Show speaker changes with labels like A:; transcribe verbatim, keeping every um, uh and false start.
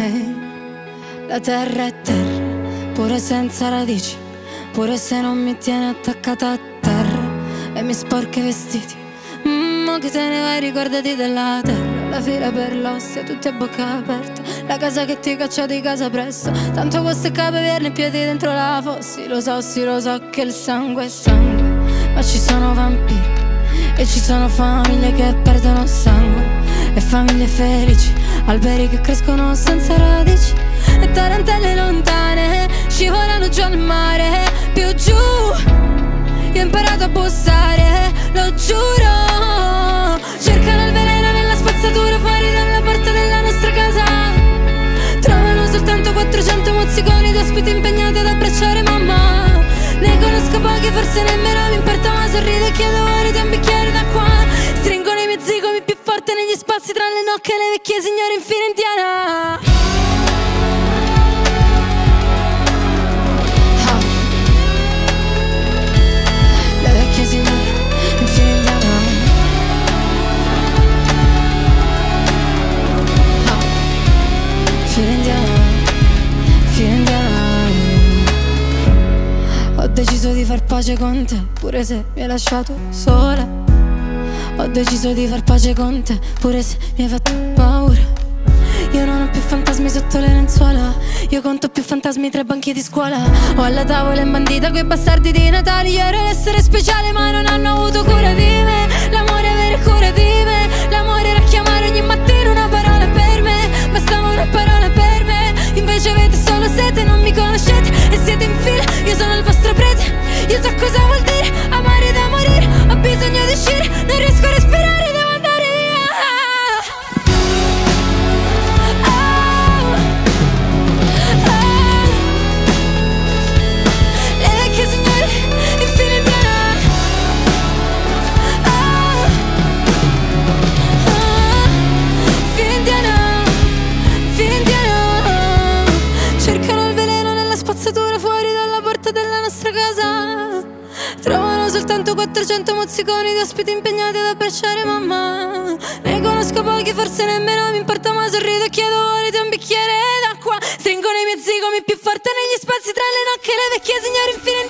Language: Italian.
A: me. La terra è terra, pure senza radici, pure se non mi tiene attaccata a terra e mi sporca i vestiti. Mo che te ne vai, ricordati della terra, la fila per l'ostia, tutti a bocca aperta, la casa che ti caccia di casa presto, tanto questo è capo averne i piedi dentro la fossi. Lo so, sì, lo so che il sangue è sangue, ma ci sono vampiri e ci sono famiglie che perdono sangue, e famiglie felici, alberi che crescono senza radici, e tarantelle lontane scivolano giù al mare. Più giù io ho imparato a bussare, lo giuro. Cercano il veleno nella spazzatura fuori dalla porta della nostra casa, trovano soltanto quattrocento mozziconi di ospiti impegnati ad abbracciare mamma. Ne conosco pochi, forse nemmeno mi importa, ma sorrido e chiedo volete un bicchiere d'acqua. Stringono i miei zigomi più forte negli spazi tra le nocche e le vecchie signore in fila indiana. Ah. Le vecchie signore in fila indiana. Ah. Fila indiana, fila indiana. Ho deciso di far pace con te, pure se mi hai lasciato sola. Ho deciso di far pace con te, pure se mi hai fatto paura. Io non ho più fantasmi sotto le lenzuola, io conto più fantasmi tra i banchi di scuola. Ho alla tavola imbandita quei bastardi di Natale. Io ero l'essere speciale ma non hanno avuto cura di me. L'amore avere cura di me, l'amore era chiamare ogni mattino una parola per me. Bastava una parola per me, invece avete solo sete, non mi conoscete e siete in fila. Io sono il vostro prete, io so cosa vuol dire amare da morire. Ho bisogno di uscire, non riesco a respirare, devo andare via. Oh, oh. Le vecchie signore in fila indiana. Oh, oh. Fila indiana, fila indiana. Cercano il veleno nella spazzatura fuori dalla porta della nostra casa, trovano soltanto quattrocento mozziconi di ospiti impegnati ad abbracciare mamma. Ne conosco pochi, forse nemmeno mi importa, ma sorrido e chiedo volete un bicchiere d'acqua. Stringono i miei zigomi più forte negli spazi tra le nocche e le vecchie signore in fila